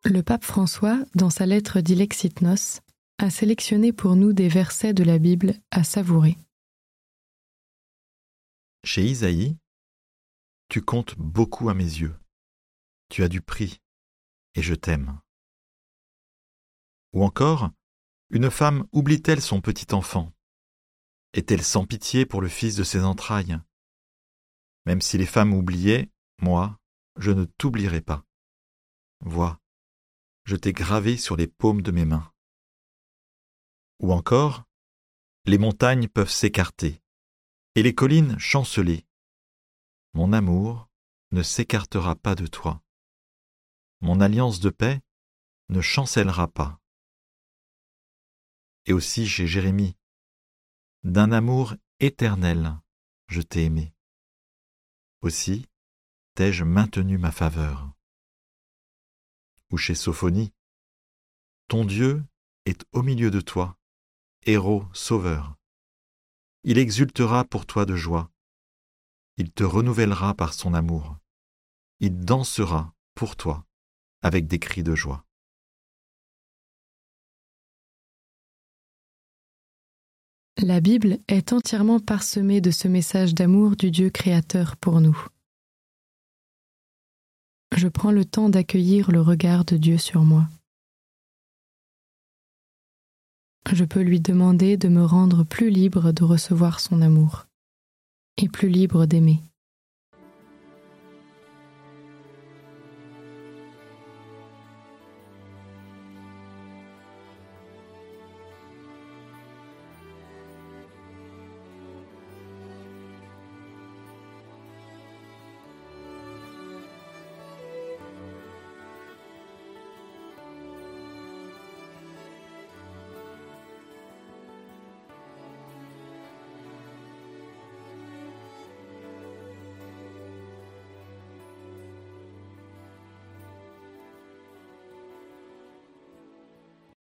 Le pape François, dans sa lettre Dilexit Nos, a sélectionné pour nous des versets de la Bible à savourer. Chez Isaïe, tu comptes beaucoup à mes yeux. Tu as du prix, et je t'aime. Ou encore, une femme oublie-t-elle son petit enfant? Est-elle sans pitié pour le fils de ses entrailles? Même si les femmes oubliaient, moi, je ne t'oublierai pas. Vois, je t'ai gravé sur les paumes de mes mains. Ou encore, les montagnes peuvent s'écarter, et les collines chanceler. Mon amour ne s'écartera pas de toi. Mon alliance de paix ne chancellera pas. Et aussi chez Jérémie, d'un amour éternel, je t'ai aimé. Aussi t'ai-je maintenu ma faveur. Ou chez Sophonie, ton Dieu est au milieu de toi, héros sauveur. Il exultera pour toi de joie. Il te renouvellera par son amour. Il dansera pour toi avec des cris de joie. La Bible est entièrement parsemée de ce message d'amour du Dieu créateur pour nous. Je prends le temps d'accueillir le regard de Dieu sur moi. Je peux lui demander de me rendre plus libre de recevoir son amour et plus libre d'aimer.